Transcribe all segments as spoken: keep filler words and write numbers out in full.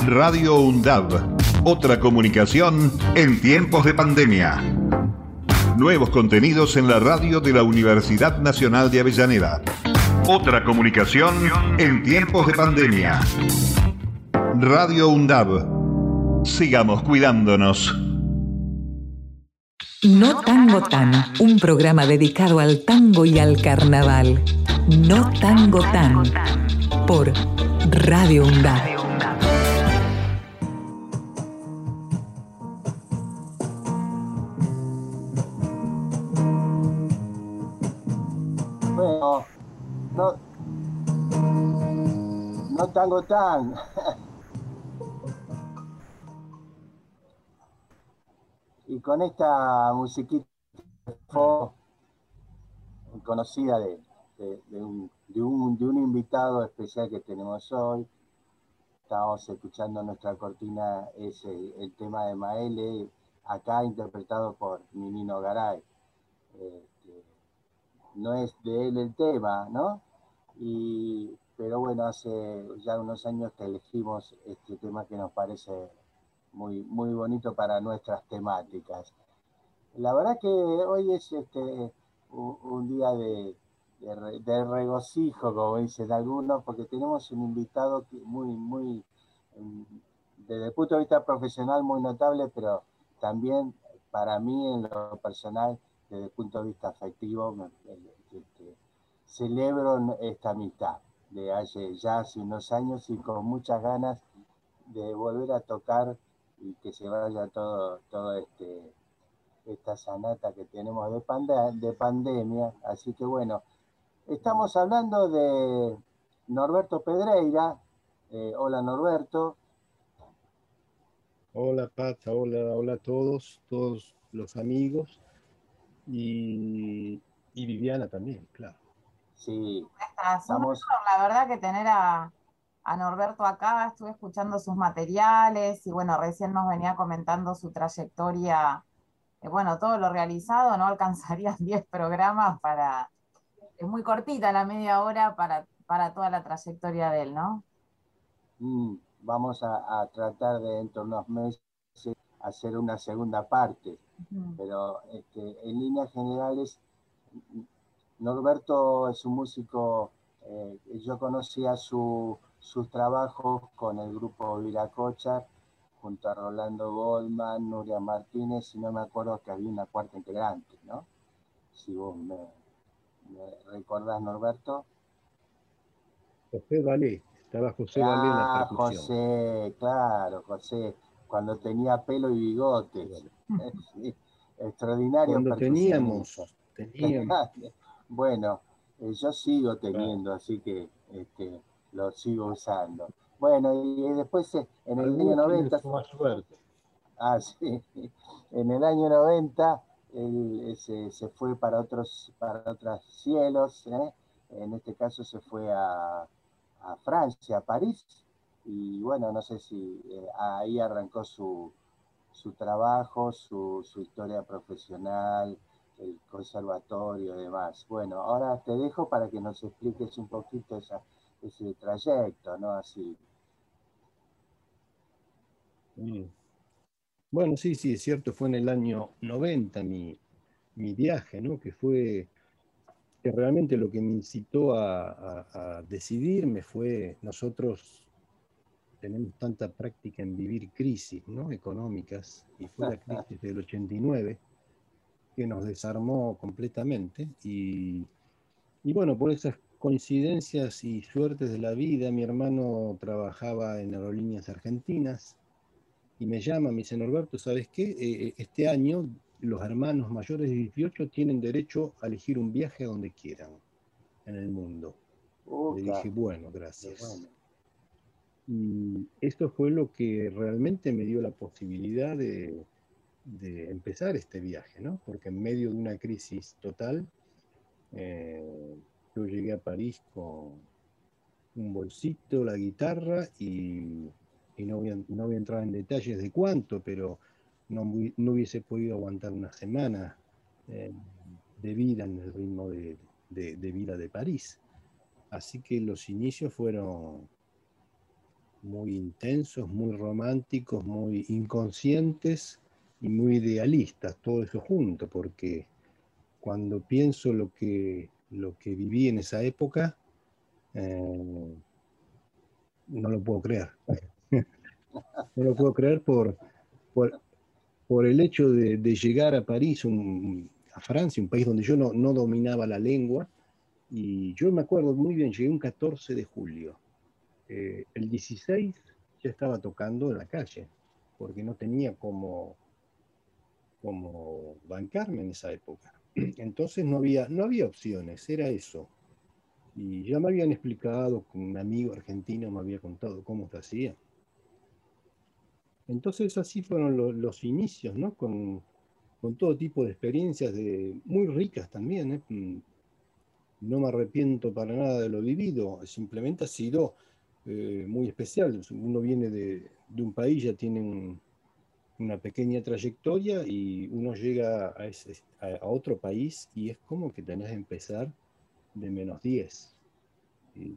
Radio UNDAB, otra comunicación en tiempos de pandemia. Nuevos contenidos en la radio de la Universidad Nacional de Avellaneda. Otra comunicación en tiempos de pandemia. Radio UNDAB. Sigamos cuidándonos. No Tango Tan, un programa dedicado al tango y al carnaval. No Tango Tan, por Radio UNDAB. Bueno, no, no Tango Tan. Y con esta musiquita conocida de, de, de, un, de, un, de un invitado especial que tenemos hoy, estamos escuchando nuestra cortina, es el, el tema de Maele, acá interpretado por Ninino Garay. Este, no es de él el tema, ¿no? Y, pero bueno, hace ya unos años que elegimos este tema que nos parece muy, muy bonito para nuestras temáticas. La verdad que hoy es este, un, un día de, de, de regocijo, como dicen algunos, porque tenemos un invitado muy, muy, desde el punto de vista profesional muy notable, pero también para mí en lo personal, desde el punto de vista afectivo, este, celebro esta amistad de hace, ya hace unos años y con muchas ganas de volver a tocar y que se vaya todo, todo este, esta sanata que tenemos de, pande de pandemia. Así que bueno, estamos hablando de Norberto Pedreira. Eh, hola Norberto. Hola Pata, hola, hola a todos, todos los amigos y, y Viviana también, claro. Sí, estamos... La verdad que tener a, a Norberto acá, estuve escuchando sus materiales y bueno, recién nos venía comentando su trayectoria, eh, bueno, todo lo realizado, no alcanzarían diez programas para, es muy cortita la media hora para, para toda la trayectoria de él, ¿no? Mm, vamos a, a tratar de dentro de unos meses hacer una segunda parte, uh-huh. Pero este, en líneas generales, Norberto es un músico, eh, yo conocía su, sus trabajos con el grupo Viracocha, junto a Rolando Goldman, Nuria Martínez, y no me acuerdo que había una cuarta integrante, ¿no? Si vos me, me recordás, Norberto. José Valé, estaba José Valé en la percusión. Ah, José, claro, José, cuando tenía pelo y bigotes. Sí, extraordinario. Cuando teníamos, teníamos. Bueno, eh, yo sigo teniendo, así que este, lo sigo usando. Bueno, y, y después eh, en el año noventa... Más suerte. Ah, sí. En el año noventa él se, se fue para otros, para otros cielos, ¿eh? En este caso se fue a, a Francia, a París, y bueno, no sé si eh, ahí arrancó su, su trabajo, su, su historia profesional, el conservatorio y demás. Bueno, ahora te dejo para que nos expliques un poquito esa, ese trayecto, ¿no? Así. Mm. Bueno, sí, sí, es cierto, fue en el año noventa mi, mi viaje, ¿no? Que fue, que realmente lo que me incitó a, a, a decidirme fue, nosotros tenemos tanta práctica en vivir crisis, ¿no? Económicas, y fue la crisis del ochenta y nueve que nos desarmó completamente, y, y bueno, por esas coincidencias y suertes de la vida, mi hermano trabajaba en aerolíneas argentinas, y me llama, me dice: Norberto, ¿sabes qué? Eh, este año los hermanos mayores de dieciocho tienen derecho a elegir un viaje a donde quieran en el mundo. Uh, Le dije, bueno, gracias. Bueno. Y esto fue lo que realmente me dio la posibilidad de, de empezar este viaje, ¿no? Porque en medio de una crisis total, eh, yo llegué a París con un bolsito, la guitarra y... y no voy, a, no voy a entrar en detalles de cuánto, pero no, no hubiese podido aguantar una semana eh, de vida en el ritmo de, de, de vida de París. Así que los inicios fueron, muy intensos, muy románticos, muy inconscientes y muy idealistas, todo eso junto, porque cuando pienso lo que, lo que viví en esa época, eh, no lo puedo creer. No lo puedo creer por, por, por el hecho de, de llegar a París, un, a Francia, un país donde yo no, no dominaba la lengua, y yo me acuerdo muy bien, llegué un catorce de julio. Eh, el dieciséis ya estaba tocando en la calle, porque no tenía como, como bancarme en esa época. Entonces no había, no había opciones, era eso. Y ya me habían explicado, un amigo argentino me había contado cómo se hacía. Entonces así fueron lo, los inicios, ¿no? Con, con todo tipo de experiencias de, muy ricas también, ¿eh? No me arrepiento para nada de lo vivido, simplemente ha sido eh, muy especial. Uno viene de, de un país, ya tiene un, una pequeña trayectoria y uno llega a, ese, a, a, otro país y es como que tenés que empezar de menos diez. Y,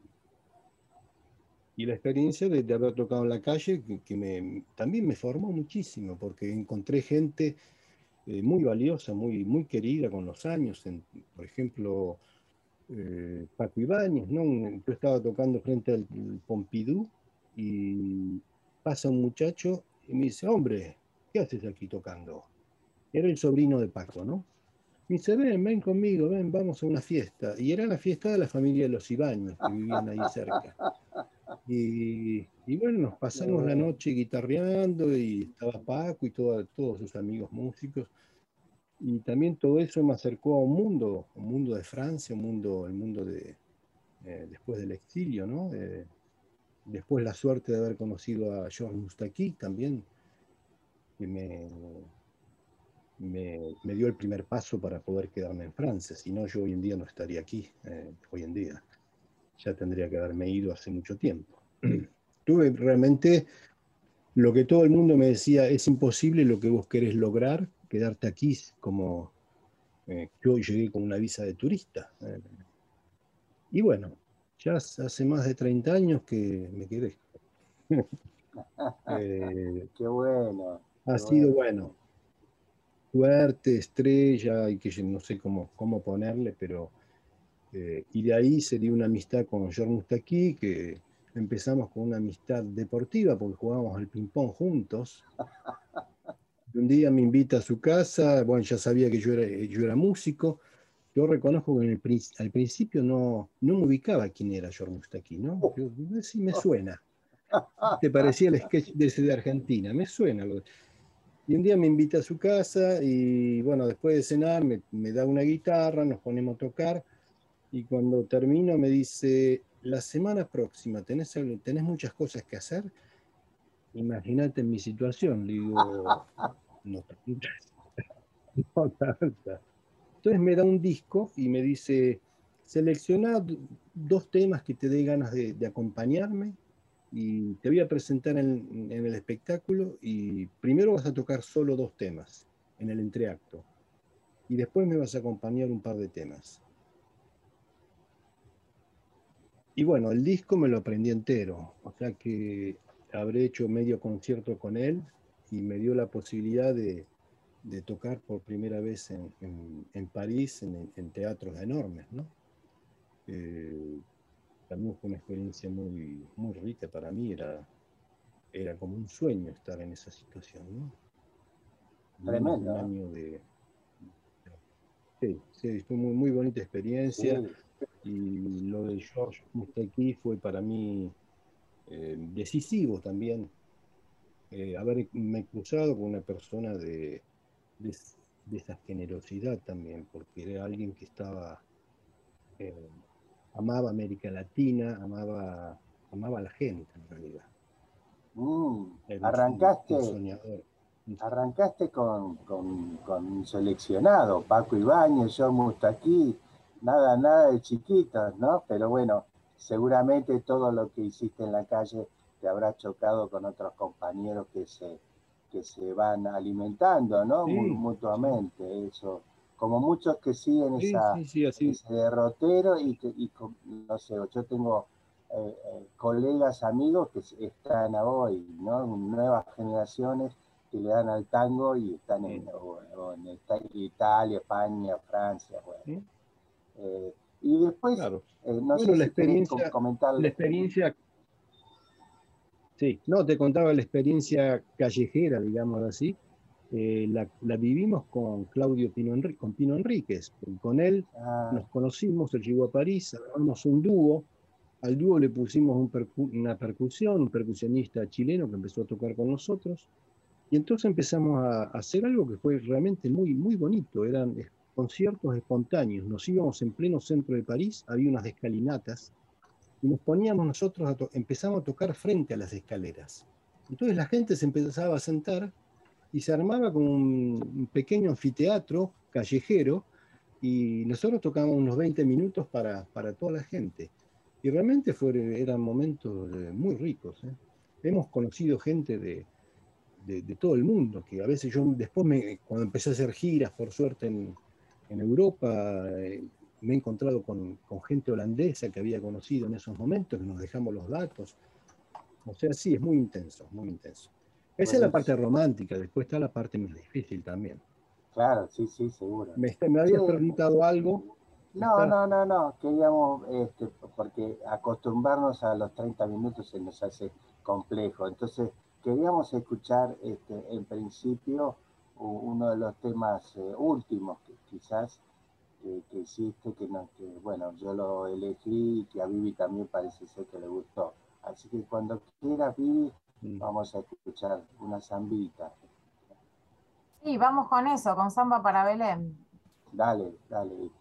y la experiencia de, de, haber tocado en la calle que, que me, también me formó muchísimo porque encontré gente eh, muy valiosa, muy, muy querida con los años. En, por ejemplo, Eh, Paco Ibáñez, ¿no? Yo estaba tocando frente al Pompidou y pasa un muchacho y me dice, hombre, ¿qué haces aquí tocando? Era el sobrino de Paco, ¿no? Me dice, ven, ven conmigo, ven, vamos a una fiesta. Y era la fiesta de la familia de los Ibáñez, que vivían ahí cerca. Y, y bueno, nos pasamos la noche guitarreando y estaba Paco y todo, todos sus amigos músicos. Y también todo eso me acercó a un mundo, un mundo de Francia, un mundo, el mundo de, eh, después del exilio, ¿no? Eh, después la suerte de haber conocido a Georges Moustaki también, que me, me, me, dio el primer paso para poder quedarme en Francia, si no yo hoy en día no estaría aquí, eh, hoy en día. Ya tendría que haberme ido hace mucho tiempo. Tuve realmente lo que todo el mundo me decía, es imposible lo que vos querés lograr, quedarte aquí como eh, yo llegué con una visa de turista. Eh, y bueno, ya hace más de treinta años que me quedé. eh, qué bueno. Ha qué sido bueno. bueno. Suerte, estrella, y que no sé cómo, cómo ponerle, pero eh, y de ahí se dio una amistad con Georges Moustaki, que empezamos con una amistad deportiva porque jugábamos al ping-pong juntos. Un día me invita a su casa, bueno, ya sabía que yo era, yo era músico. Yo reconozco que en el, al principio no, no me ubicaba quién era Georges Moustaki, ¿no? Yo, sí me suena. Te parecía el sketch de ese de Argentina, me suena. Y un día me invita a su casa y bueno, después de cenar me, me da una guitarra, nos ponemos a tocar y cuando termino me dice, la semana próxima, ¿tenés, tenés muchas cosas que hacer? Imagínate en mi situación, le digo, no tantas. No tantas. Entonces me da un disco y me dice, selecciona dos temas que te dé ganas de, de acompañarme y te voy a presentar en, en el espectáculo y primero vas a tocar solo dos temas en el entreacto y después me vas a acompañar un par de temas. Y bueno, el disco me lo aprendí entero, o sea que habré hecho medio concierto con él y me dio la posibilidad de, de tocar por primera vez en, en, en París, en, en teatros enormes, ¿no? Eh, también fue una experiencia muy, muy rica para mí, era, era como un sueño estar en esa situación, ¿no? Menos de un Tremendo. año de... Sí, sí, fue muy, muy bonita experiencia Sí. y lo de Georges Moustaki fue para mí eh, decisivo también, eh, haberme cruzado con una persona de, de, de, esa generosidad también, porque era alguien que estaba, eh, amaba América Latina, amaba, amaba a la gente en realidad. Mm. Era un, Arrancaste, un soñador. arrancaste con, con, con un seleccionado, Paco Ibáñez, Georges Moustaki, nada, nada de chiquitos, ¿no? Pero bueno, seguramente todo lo que hiciste en la calle te habrá chocado con otros compañeros que se, que se van alimentando, ¿no? Sí, Mutuamente, sí. Eso. Como muchos que siguen sí, esa, sí, sí, así. ese derrotero y, que, y no sé, yo tengo eh, eh, colegas, amigos que están hoy, ¿no? Nuevas generaciones que le dan al tango y están en, o, o en Italia, España, Francia, bueno. ¿Sí? Eh, y después, Claro. eh, no Bueno, sé la si querés experiencia, comentar. la experiencia, sí, no, te contaba la experiencia callejera, digamos así, eh, la, la vivimos con Claudio Pino, Enri- con Pino Enríquez. Con él Ah, nos conocimos, él llegó a París, armamos un dúo, al dúo le pusimos un percu una percusión, un percusionista chileno que empezó a tocar con nosotros, y entonces empezamos a, a hacer algo que fue realmente muy, muy bonito, eran eh, conciertos espontáneos, nos íbamos en pleno centro de París, había unas escalinatas, y nos poníamos nosotros, a empezamos a tocar frente a las escaleras. Entonces la gente se empezaba a sentar y se armaba como un, un pequeño anfiteatro callejero y nosotros tocábamos unos veinte minutos para, para toda la gente. Y realmente fue, eran momentos eh, muy ricos. ¿eh? Hemos conocido gente de, de, de, todo el mundo, que a veces yo después, me, cuando empecé a hacer giras, por suerte en, en Europa, eh, me he encontrado con, con gente holandesa que había conocido en esos momentos, que nos dejamos los datos. O sea, sí, es muy intenso, muy intenso. Esa es la parte romántica, después está la parte más difícil también. Claro, sí, sí, seguro. ¿Me, me habías sí. preguntado algo? No, no, no, no, queríamos, este, porque acostumbrarnos a los treinta minutos se nos hace complejo. Entonces, queríamos escuchar, este, en principio, uno de los temas eh, últimos que quizás que, que hiciste, que, no, que, bueno, yo lo elegí y que a Vivi también parece ser que le gustó. Así que cuando quieras, Vivi, mm. vamos a escuchar una zambita. Sí, vamos con eso, con Samba para Belén. Dale, dale, Vivi.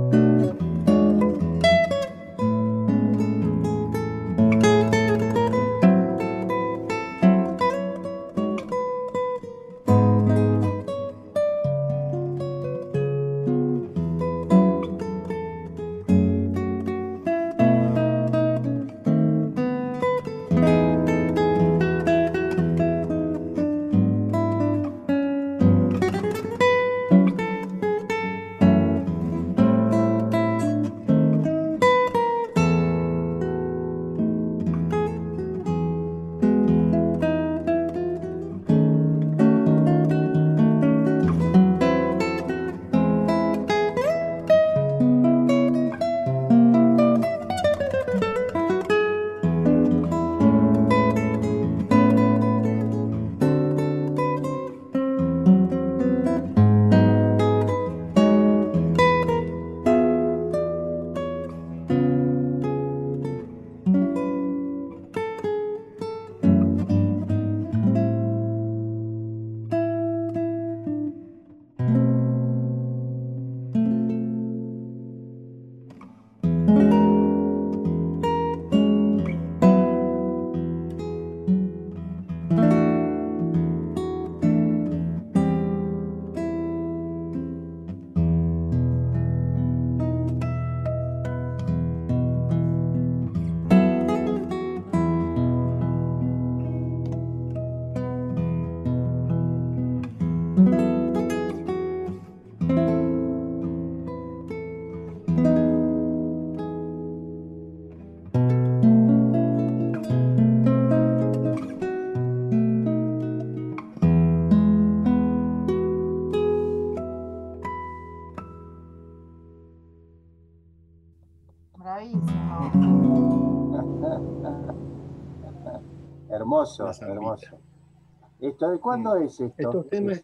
Hermoso, hermoso. Esto, ¿de cuándo sí. es esto? Estos temas,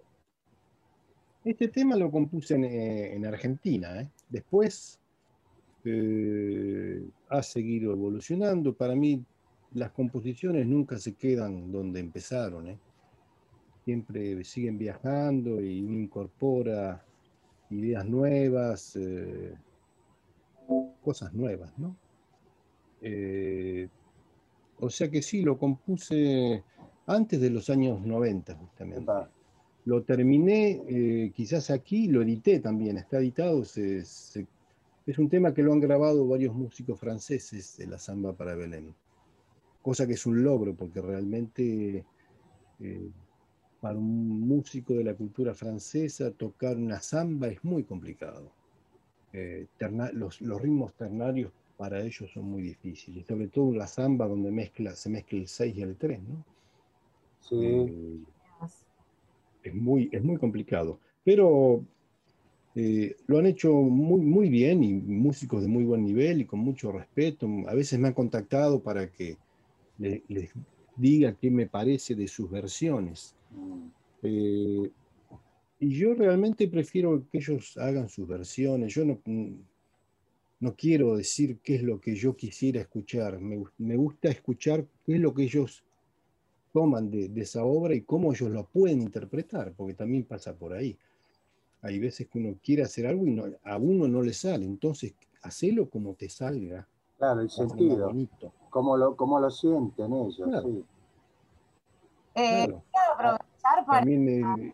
este tema lo compuse en, en Argentina. ¿eh? Después eh, ha seguido evolucionando. Para mí las composiciones nunca se quedan donde empezaron. ¿eh? Siempre siguen viajando y uno incorpora ideas nuevas, eh, cosas nuevas, ¿no? Eh, o sea que sí, lo compuse antes de los años noventa, justamente. Epa. Lo terminé, eh, quizás aquí, lo edité también, está editado. Se, se, es un tema que lo han grabado varios músicos franceses de la samba para Belén. Cosa que es un logro, porque realmente eh, para un músico de la cultura francesa tocar una samba es muy complicado. Eh, terna, los, los ritmos ternarios para ellos son muy difíciles, sobre todo la samba donde mezcla, se mezcla el seis y el tres, ¿no? Sí. Eh, es, muy, es muy complicado, pero eh, lo han hecho muy, muy bien y músicos de muy buen nivel y con mucho respeto. A veces me han contactado para que le, les diga qué me parece de sus versiones. Mm. Eh, y yo realmente prefiero que ellos hagan sus versiones. Yo no... No quiero decir qué es lo que yo quisiera escuchar, me, me gusta escuchar qué es lo que ellos toman de, de esa obra y cómo ellos lo pueden interpretar, porque también pasa por ahí. Hay veces que uno quiere hacer algo y no, a uno no le sale, entonces hacelo como te salga. Claro, el sentido, como lo, como lo sienten ellos, claro. Sí. Eh, claro. Quiero aprovechar para, también, eh,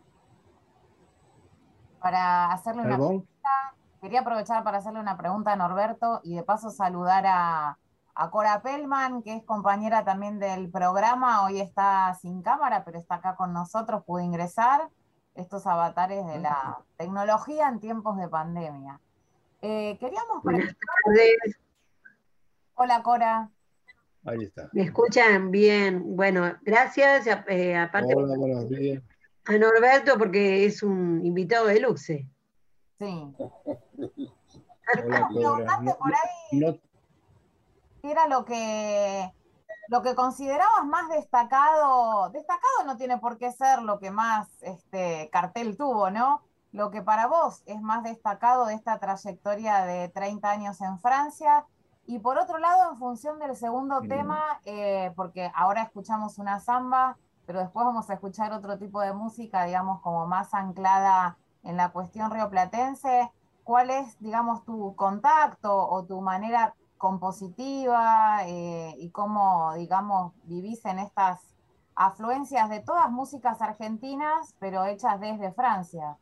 para hacerle una ¿Perdón? pregunta. Quería aprovechar para hacerle una pregunta a Norberto y de paso saludar a, a Cora Pellman, que es compañera también del programa. Hoy está sin cámara, pero está acá con nosotros, pudo ingresar. Estos avatares de la tecnología en tiempos de pandemia. Eh, queríamos Buenas tardes. Hola, Cora. Ahí está. ¿Me escuchan bien? Bueno, gracias. Eh, aparte Hola, buenos días. A Norberto, porque es un invitado de luxe. Sí. Hola, Cora. No, por ahí no, ¿qué era lo que, lo que considerabas más destacado? Destacado no tiene por qué ser lo que más este, cartel tuvo, ¿no? Lo que para vos es más destacado de esta trayectoria de treinta años en Francia. Y por otro lado, en función del segundo mm. tema, eh, porque ahora escuchamos una samba, pero después vamos a escuchar otro tipo de música, digamos, como más anclada en la cuestión rioplatense. cuál es, digamos, tu contacto o tu manera compositiva eh, y cómo, digamos, vivís en estas afluencias de todas músicas argentinas, pero hechas desde Francia.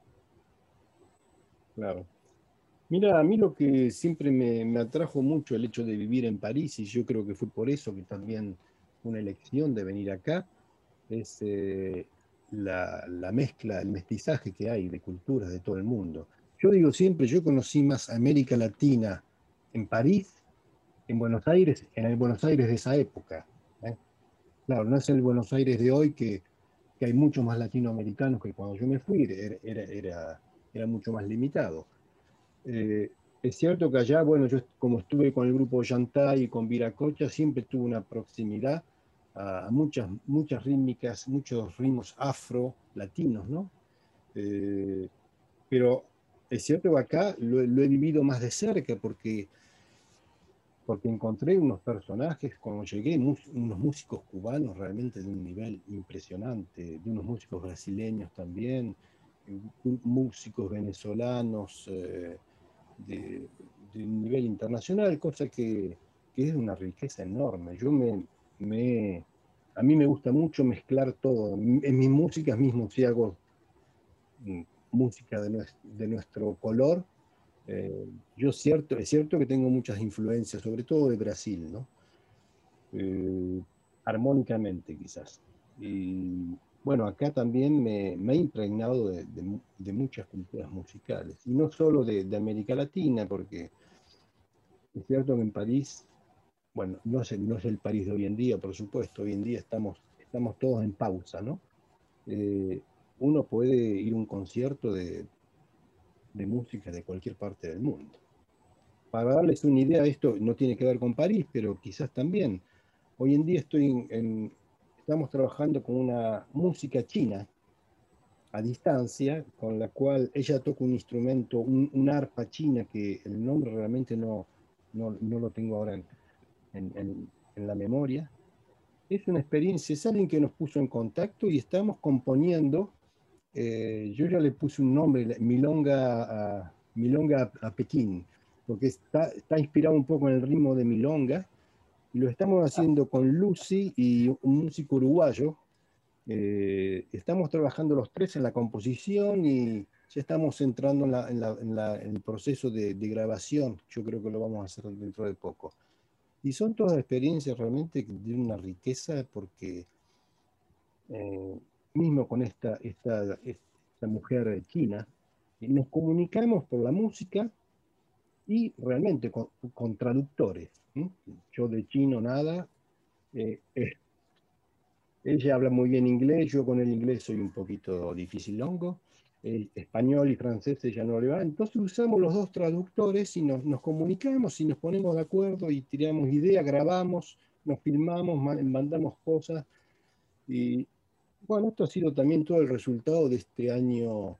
Claro. Mira, a mí lo que siempre me, me atrajo mucho el hecho de vivir en París, y yo creo que fue por eso que también fue una elección de venir acá, es eh, la, la mezcla, el mestizaje que hay de culturas de todo el mundo. Yo digo siempre, yo conocí más América Latina en París, en Buenos Aires, en el Buenos Aires de esa época, ¿eh? Claro, no es el Buenos Aires de hoy que, que hay muchos más latinoamericanos que cuando yo me fui, era, era, era, era mucho más limitado. Eh, es cierto que allá, bueno, yo como estuve con el grupo Yantay y con Viracocha, siempre tuve una proximidad a, a muchas, muchas rítmicas, muchos ritmos afro-latinos, ¿no? Eh, pero es cierto que acá lo, lo he vivido más de cerca porque, porque encontré unos personajes, cuando llegué, mus, unos músicos cubanos realmente de un nivel impresionante, de unos músicos brasileños también, músicos venezolanos, eh, de, de un nivel internacional, cosa que, que es de una riqueza enorme. Yo me, me, a mí me gusta mucho mezclar todo. En mis músicas mismo, si hago mm, música de, nuestro, de nuestro color, eh, yo cierto, es cierto que tengo muchas influencias, sobre todo de Brasil, ¿no? Eh, armónicamente quizás. Y bueno, acá también me, me he impregnado de, de, de, muchas culturas musicales, y no solo de, de América Latina, porque es cierto que en París, bueno, no es, el, no es el París de hoy en día, por supuesto, hoy en día estamos, estamos todos en pausa, ¿no? Eh, uno puede ir a un concierto de, de música de cualquier parte del mundo. Para darles una idea, esto no tiene que ver con París, pero quizás también. Hoy en día estoy en, en, estamos trabajando con una música china a distancia, con la cual ella toca un instrumento, un, un arpa china, que el nombre realmente no, no, no lo tengo ahora en, en, en, en la memoria. Es una experiencia, es alguien que nos puso en contacto y estamos componiendo, eh, yo ya le puse un nombre, Milonga a, Milonga a Pekín, porque está, está inspirado un poco en el ritmo de Milonga, y lo estamos haciendo con Lucy y un músico uruguayo. Eh, estamos trabajando los tres en la composición y ya estamos entrando en, la, en, la, en, la, en el proceso de, de grabación. Yo creo que lo vamos a hacer dentro de poco. Y son todas experiencias realmente de una riqueza, porque eh, mismo con esta, esta, esta mujer china, nos comunicamos por la música y realmente con, con traductores. ¿Sí? Yo de chino nada. Eh, eh, ella habla muy bien inglés, yo con el inglés soy un poquito dificilongo. Eh, español y francés ella no le va. Entonces usamos los dos traductores y nos, nos comunicamos y nos ponemos de acuerdo y tiramos ideas, grabamos, nos filmamos, mandamos cosas. Y bueno, esto ha sido también todo el resultado de este año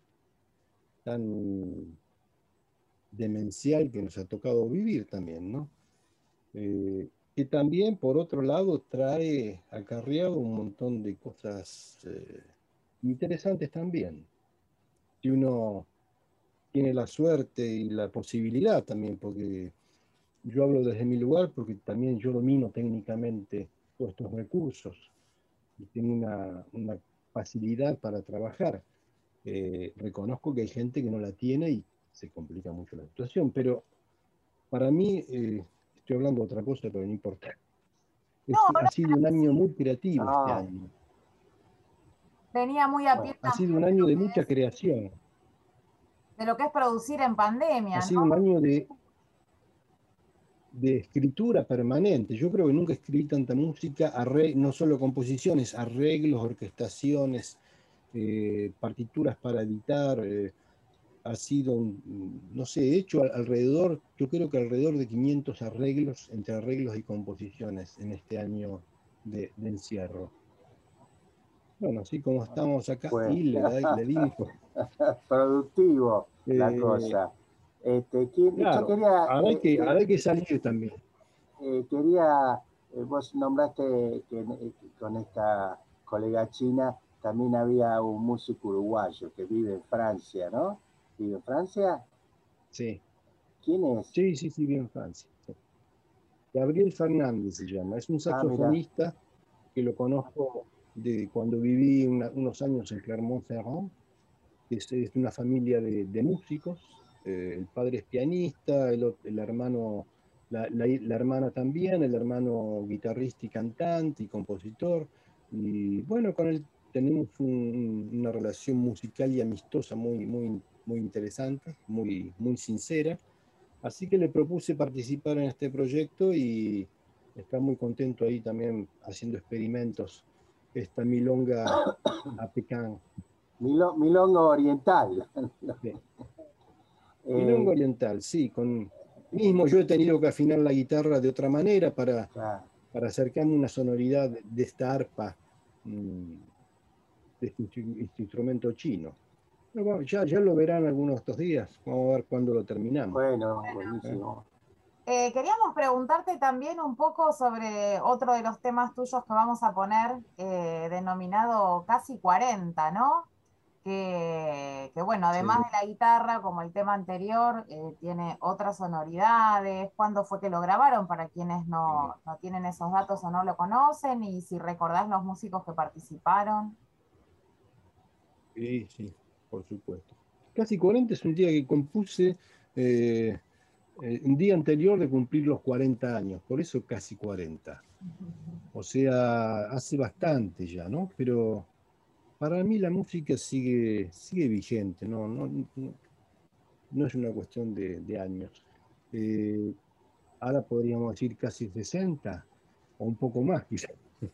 tan demencial que nos ha tocado vivir también, ¿no? Eh, que también, por otro lado, trae acarreado un montón de cosas eh, interesantes también. Si uno tiene la suerte y la posibilidad también, porque yo hablo desde mi lugar, porque también yo domino técnicamente todos estos recursos y tengo una, una facilidad para trabajar. Eh, reconozco que hay gente que no la tiene y se complica mucho la situación, pero para mí, eh, estoy hablando de otra cosa, pero no importa. Es, No, no, ha sido un año muy creativo este No, año. venía muy a pie bueno, Ha sido también un de año lo de que mucha es, creación. de lo que es producir en Ha pandemia, ¿no? sido un año de, de escritura permanente. Yo creo que nunca escribí tanta música, arreg- no solo composiciones, arreglos, orquestaciones, eh, partituras para editar. Eh, ha sido, un, no sé, he hecho alrededor, yo creo que alrededor de quinientos arreglos, entre arreglos y composiciones en este año de, de encierro. Bueno, así como estamos acá, pues y le, le digo, productivo la eh, cosa. Este, ¿quién- yo claro, quería, ahora hay eh, que, ahora eh, hay que salir también. eh, quería, eh, vos nombraste que, eh, que con esta colega china también había un músico uruguayo que vive en Francia, ¿no? ¿Vive en Francia? Sí. ¿Quién es? Sí, sí, sí, bien Francia. Sí. Gabriel Fernández se llama, es un saxofonista ah, que lo conozco de cuando viví una, unos años en Clermont-Ferrand, que es, es una familia de, de músicos, eh, el padre es pianista, el, el hermano, la, la, la hermana también, el hermano guitarrista y cantante y compositor, y bueno, con él tenemos un, una relación musical y amistosa muy, muy, muy interesante, muy, muy sincera. Así que le propuse participar en este proyecto y está muy contento ahí también haciendo experimentos. Esta milonga a Pekán. Milo, milonga oriental. Sí. eh, Milonga oriental, sí. Con, mismo yo he tenido que afinar la guitarra de otra manera para, claro. para acercarme a una sonoridad de esta arpa, de este, este instrumento chino. Bueno, ya, ya lo verán algunos de estos días. Vamos a ver cuándo lo terminamos. Bueno, buenísimo. Eh, queríamos preguntarte también un poco sobre otro de los temas tuyos que vamos a poner, eh, denominado Casi cuarenta, ¿no? Que, que bueno, además sí. de la guitarra, como el tema anterior, eh, tiene otras sonoridades. ¿Cuándo fue que lo grabaron? Para quienes no, no tienen esos datos o no lo conocen, y si recordás los músicos que participaron. Sí, sí, por supuesto. Casi cuarenta es un día que compuse eh, eh, un día anterior de cumplir los cuarenta años, por eso casi cuarenta. O sea, hace bastante ya, ¿no? Pero para mí la música sigue, sigue vigente, ¿no? No, no, no es una cuestión de, de años. Eh, ahora podríamos decir casi sesenta, o un poco más quizás.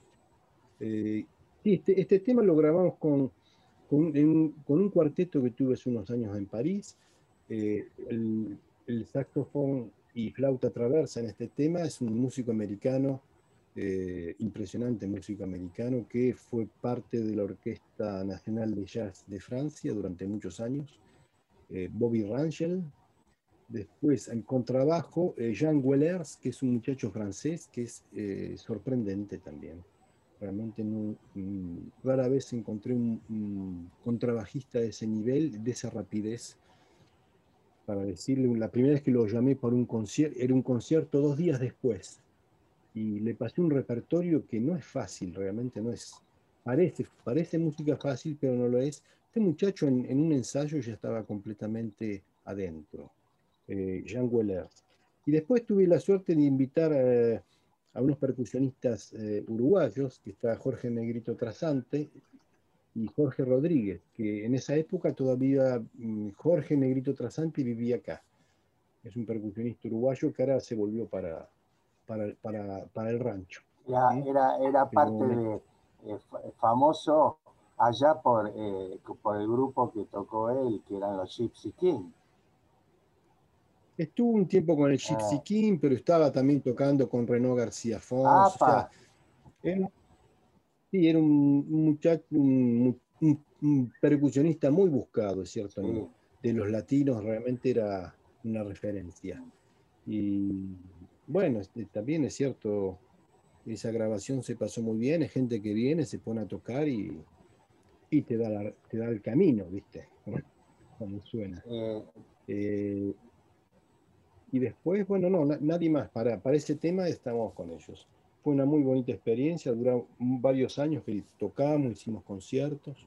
Eh, sí, este, este tema lo grabamos con... Con, en, con un cuarteto que tuve hace unos años en París. Eh, el, el saxofón y flauta traversa en este tema es un músico americano, eh, impresionante músico americano, que fue parte de la Orquesta Nacional de Jazz de Francia durante muchos años, eh, Bobby Rangel. Después, en contrabajo, eh, Jean Wellers, que es un muchacho francés que es eh, sorprendente también. Realmente no, rara vez encontré un, un contrabajista de ese nivel, de esa rapidez. Para decirle, la primera vez que lo llamé para un concierto, era un concierto dos días después. Y le pasé un repertorio que no es fácil, realmente no es. Parece, parece música fácil, pero no lo es. Este muchacho en, en un ensayo ya estaba completamente adentro, eh, Jean Wellers. Y después tuve la suerte de invitar a, a unos percusionistas eh, uruguayos, que está Jorge Negrito Trasante y Jorge Rodríguez, que en esa época todavía Jorge Negrito Trasante vivía acá. Es un percusionista uruguayo que ahora se volvió para, para, para, para el rancho. Era, ¿sí? era, era parte de eh, famoso allá por, eh, por el grupo que tocó él, que eran los Gypsy King. Estuvo un tiempo con el Gypsy ah. King, pero estaba también tocando con Renaud García Fons. O sea, era, sí, era un muchacho, un, un, un percusionista muy buscado, es cierto. Sí. De los latinos realmente era una referencia. Y bueno, este, también es cierto, esa grabación se pasó muy bien, es gente que viene, se pone a tocar y, y te, da la, te da el camino, ¿viste? Cuando suena. Eh. Eh, Y después, bueno, no, nadie más. Para, para ese tema estamos con ellos. Fue una muy bonita experiencia, duró varios años que tocamos, hicimos conciertos.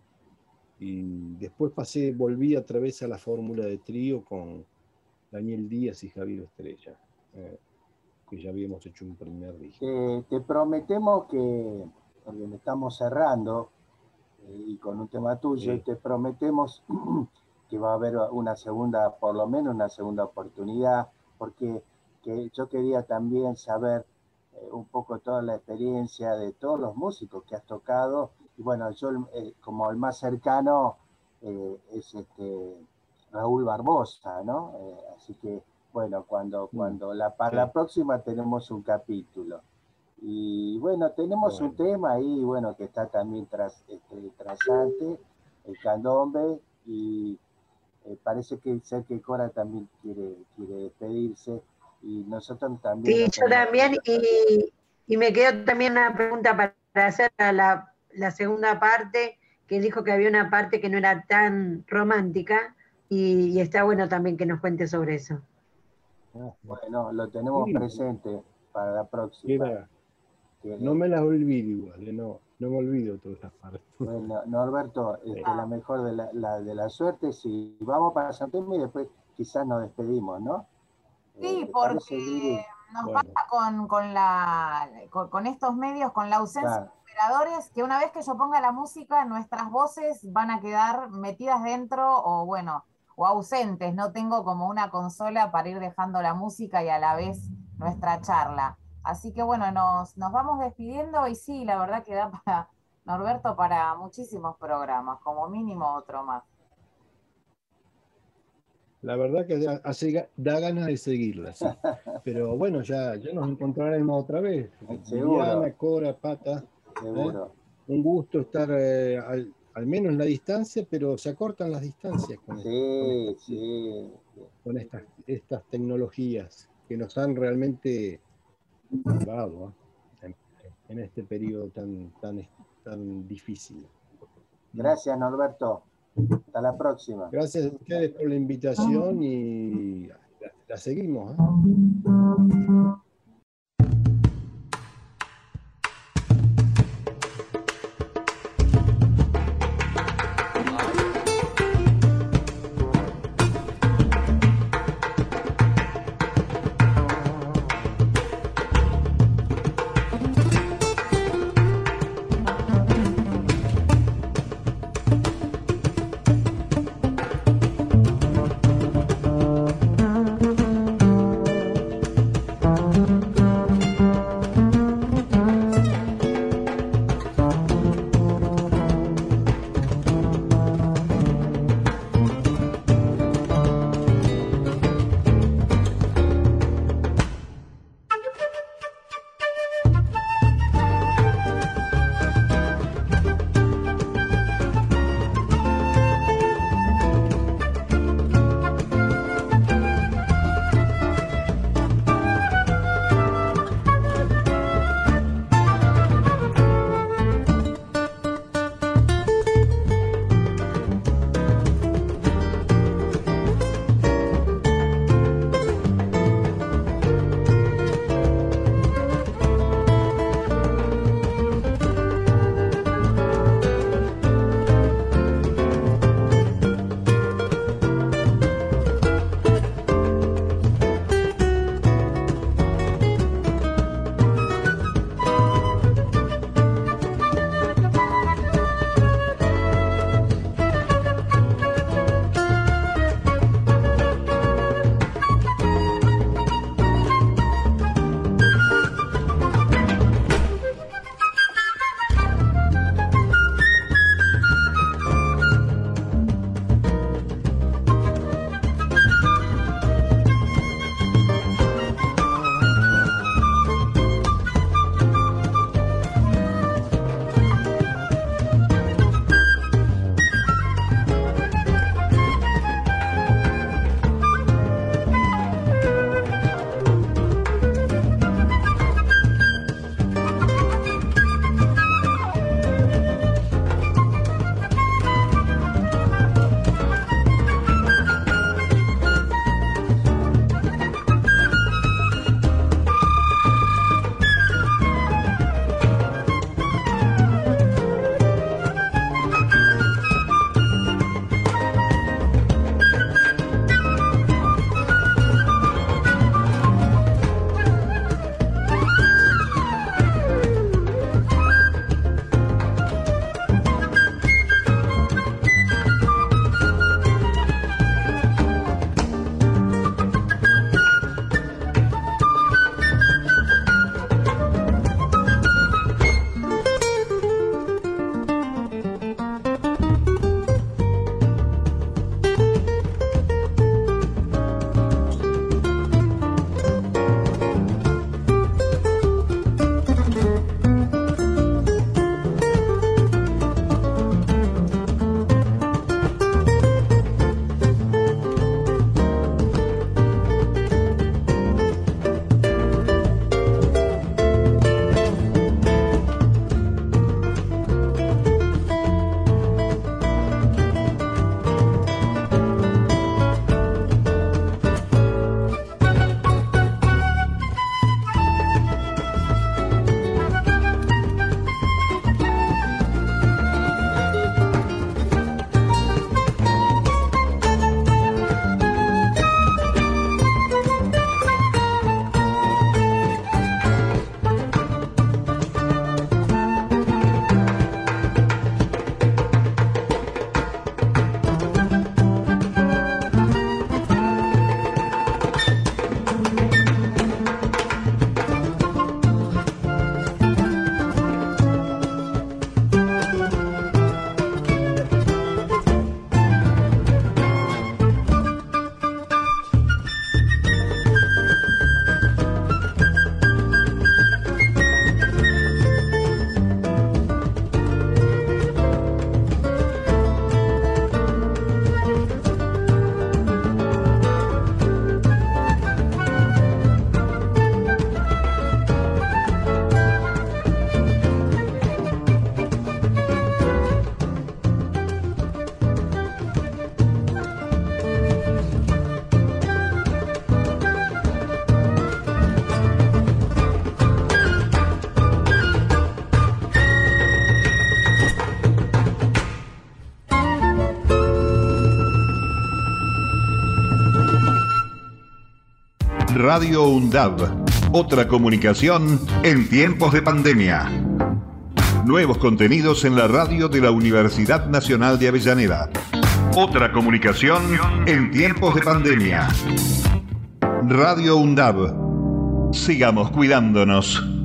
Y después pasé, volví otra vez a la fórmula de trío con Daniel Díaz y Javier Estrella, eh, que ya habíamos hecho un primer disco. Eh, te prometemos que, porque me estamos cerrando, eh, y con un tema tuyo, sí. Te prometemos que va a haber una segunda, por lo menos una segunda oportunidad, porque que yo quería también saber eh, un poco toda la experiencia de todos los músicos que has tocado, y bueno, yo eh, como el más cercano eh, es este Raúl Barbosa, ¿no? Eh, así que, bueno, cuando, mm, cuando la, para sí. la próxima tenemos un capítulo. Y bueno, tenemos bueno. un tema ahí, bueno, que está también tras, este, trasante, el candombe, y Eh, parece que sé que Cora también quiere, quiere despedirse, y nosotros también. Sí, yo también, y, y me quedó también una pregunta para hacer a la, la segunda parte, que dijo que había una parte que no era tan romántica, y, y está bueno también que nos cuente sobre eso. Bueno, lo tenemos Sí. presente para la próxima. Era- Que- no me las olvido igual, eh, no, no me olvido todas esas partes. Bueno, Norberto, este, la mejor de la, la- de la suerte, si vamos para San Telmo y después quizás nos despedimos, ¿no? Sí, Eh, ¿te porque parece, Lili? nos Bueno. pasa con, con, la, con, con estos medios, con la ausencia Claro. de operadores, que una vez que yo ponga la música, nuestras voces van a quedar metidas dentro o bueno, o ausentes. No tengo como una consola para ir dejando la música y a la vez nuestra charla. Así que bueno, nos, nos vamos despidiendo y sí, la verdad que da para, Norberto, para muchísimos programas, como mínimo otro más. La verdad que da, hace, da ganas de seguirla, sí. Pero bueno, ya, ya nos encontraremos otra vez. Seguro. Liliana, Cora, Pata. Seguro. ¿eh? Un gusto estar eh, al, al menos en la distancia, pero se acortan las distancias con, Sí, con, estas, sí. con estas, estas tecnologías que nos han realmente salvado, ¿eh? en, en este periodo tan, tan, tan difícil. Gracias, Norberto. Hasta la próxima. Gracias a ustedes por la invitación y la, la seguimos. ¿eh? Radio UNDAV, otra comunicación en tiempos de pandemia. Nuevos contenidos en la radio de la Universidad Nacional de Avellaneda. Otra comunicación en tiempos de pandemia. Radio UNDAV. Sigamos cuidándonos.